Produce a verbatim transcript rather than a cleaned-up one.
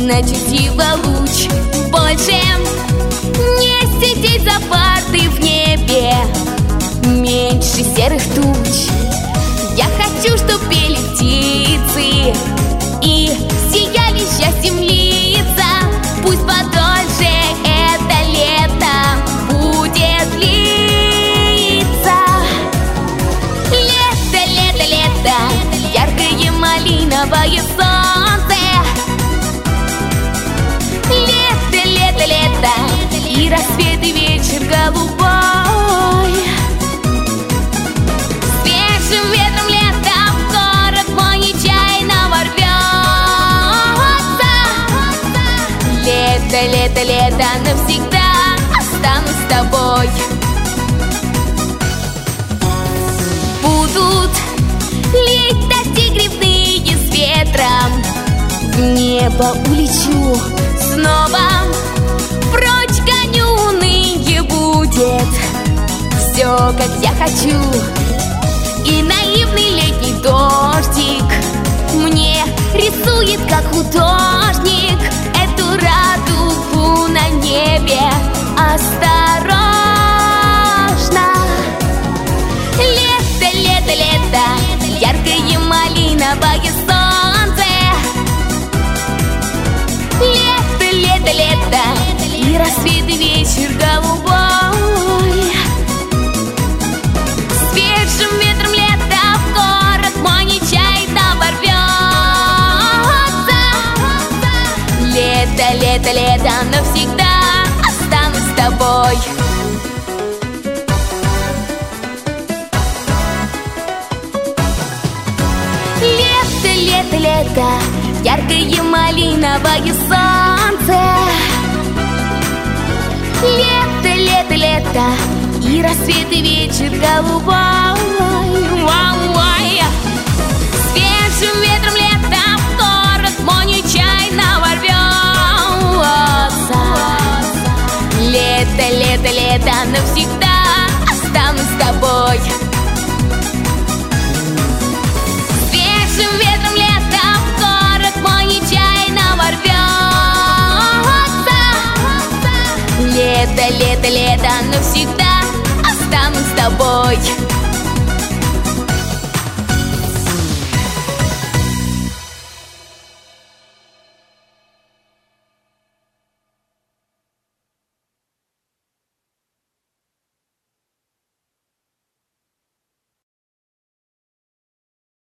значит его луч. Больше не сидеть за партой в небе, меньше серых туч. Я хочу, чтоб пели птицы и сияли счастьем лица. Пусть подольше это лето будет длиться. Лето, лето, лето, яркое малиновое солнце. Лето, лето, лето, и рассвет, и вечер голубой. Свежим ветром лето в город мой нечаянно ворвется. Лето, лето, лето, навсегда останусь с тобой. Будут лить дожди грибные с ветром, в небо улечу снова. Прочь гоню, уныние будет все, как я хочу. И наивный летний дождик мне рисует, как художник, эту радугу на небе. Осторожно! Лето, лето, лето, яркое малиновое солнце. Лето, лето, лето, и рассвет, и вечер голубой. Свежим ветром лето в город мой нечаянно ворвется. Лето, лето, лето, навсегда останусь с тобой. Лето, лето, лето, яркое малиновое солнце. Лето, лето, лето, и рассвет, и вечер голубой. Ой-ой. Свежим ветром лето в город мой нечаянно ворвется. Лето, лето, лето, навсегда останусь с тобой. Свежим ветром лето в город мой нечаянно ворвется. Лето, лето, лето, навсегда останусь с тобой.